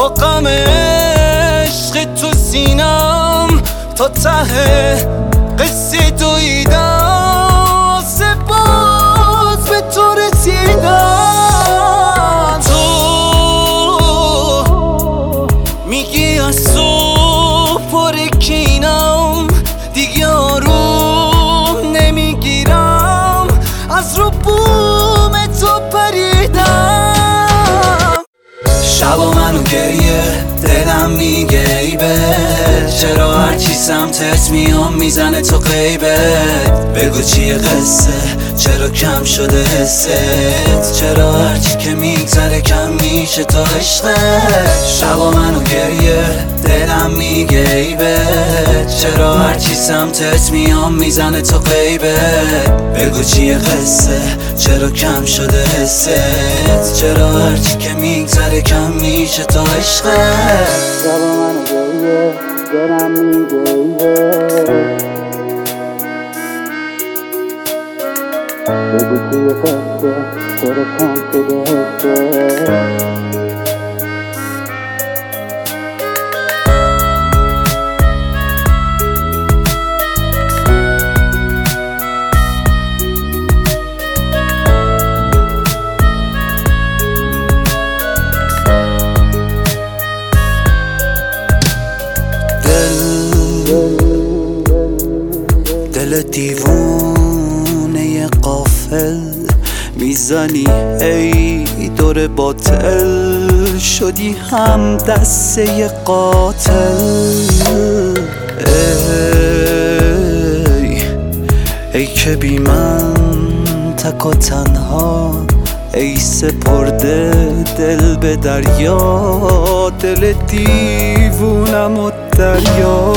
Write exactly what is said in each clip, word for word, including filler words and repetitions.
با غم عشق تو سینم تا ته قصه دویدم سپاس به تو رسیدم. تو میگی از صبح پر کینم دیگه آروم نمیگیرم از رو بوم تو پریدم. شبا منو گریه دلم میگه ای به چرا هرچی سمتت میام میزنه تو غیبت. بگو چیه قصه چرا کم شده حست چرا هرچی که میگذره کم میشه تا عشقت. شبا منو گریه دلم میگه ای به چرا هرچی سمتت میام میزنه تو غیبت. بگو چیه قصه چرا کم شده حست چرا هرچی که میگذره کم میشه تا عشقت. شبا منو گریه دلم میگه ای به بگو چیه قصه چرا کم شده حست. دل دیوونه غافل میزنی ای دور باطل شدی هم دسته قاتل. ای ای که بی من تک و تنها ای سپرده دل به دریا دل دیوونم و دریا.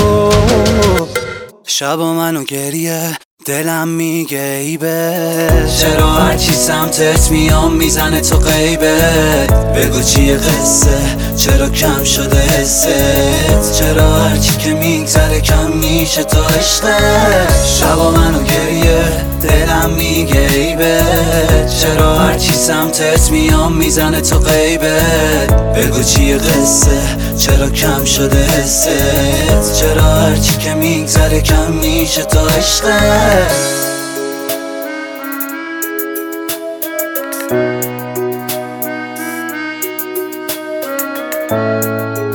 شبا منو گریه دلم میگه ای به چرا هرچی سمتت میام میزنه تو غیبت. بگو چیه قصه چرا کم شده حست چرا هرچی که میگذره کم میشه تا عشقت. شبا منو گریه دلم میگه ای به چرا هرچی سمتت میام میزنه تو غیبت. بگو چیه قصه چرا کم شده حست چرا هرچی که میگذره کم میشه تا عشقت. Thank